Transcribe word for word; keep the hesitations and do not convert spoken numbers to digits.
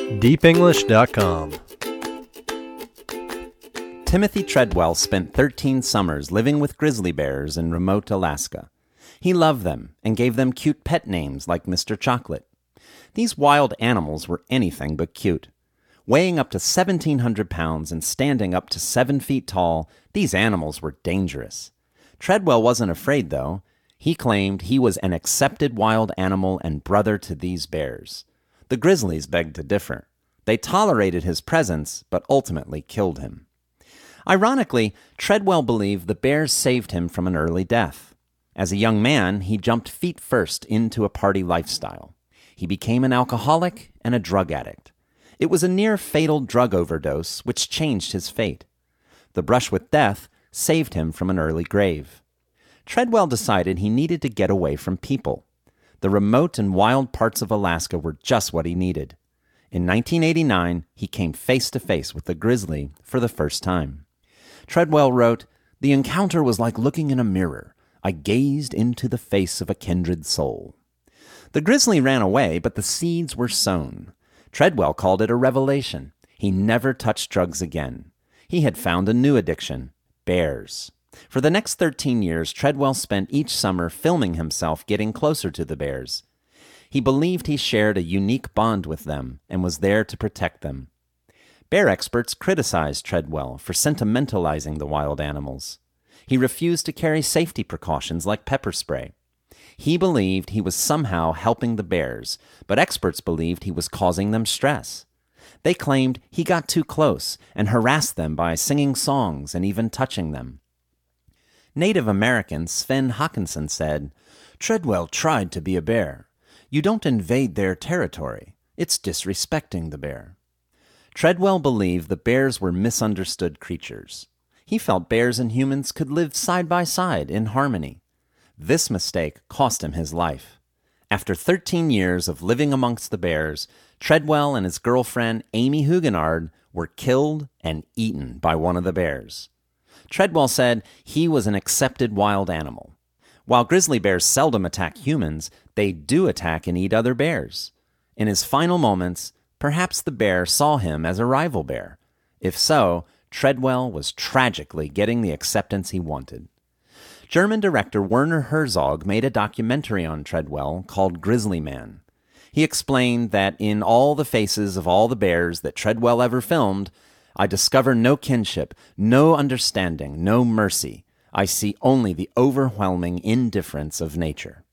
deep english dot com. Timothy Treadwell spent thirteen summers living with grizzly bears in remote Alaska. He loved them and gave them cute pet names like Mister Chocolate. These wild animals were anything but cute. Weighing up to seventeen hundred pounds and standing up to seven feet tall, these animals were dangerous. Treadwell wasn't afraid, though. He claimed he was an accepted wild animal and brother to these bears. The grizzlies begged to differ. They tolerated his presence, but ultimately killed him. Ironically, Treadwell believed the bears saved him from an early death. As a young man, he jumped feet first into a party lifestyle. He became an alcoholic and a drug addict. It was a near-fatal drug overdose which changed his fate. The brush with death saved him from an early grave. Treadwell decided he needed to get away from people. The remote and wild parts of Alaska were just what he needed. In nineteen eighty-nine, he came face to face with the grizzly for the first time. Treadwell wrote, "The encounter was like looking in a mirror. I gazed into the face of a kindred soul." The grizzly ran away, but the seeds were sown. Treadwell called it a revelation. He never touched drugs again. He had found a new addiction, bears. For the next thirteen years, Treadwell spent each summer filming himself getting closer to the bears. He believed he shared a unique bond with them and was there to protect them. Bear experts criticized Treadwell for sentimentalizing the wild animals. He refused to carry safety precautions like pepper spray. He believed he was somehow helping the bears, but experts believed he was causing them stress. They claimed he got too close and harassed them by singing songs and even touching them. Native American Sven Hawkinson said, "Treadwell tried to be a bear. You don't invade their territory. It's disrespecting the bear." Treadwell believed the bears were misunderstood creatures. He felt bears and humans could live side by side in harmony. This mistake cost him his life. After thirteen years of living amongst the bears, Treadwell and his girlfriend Amy Huguenard were killed and eaten by one of the bears. Treadwell said he was an accepted wild animal. While grizzly bears seldom attack humans, they do attack and eat other bears. In his final moments, perhaps the bear saw him as a rival bear. If so, Treadwell was tragically getting the acceptance he wanted. German director Werner Herzog made a documentary on Treadwell called Grizzly Man. He explained that in all the faces of all the bears that Treadwell ever filmed, I discover no kinship, no understanding, no mercy. I see only the overwhelming indifference of nature.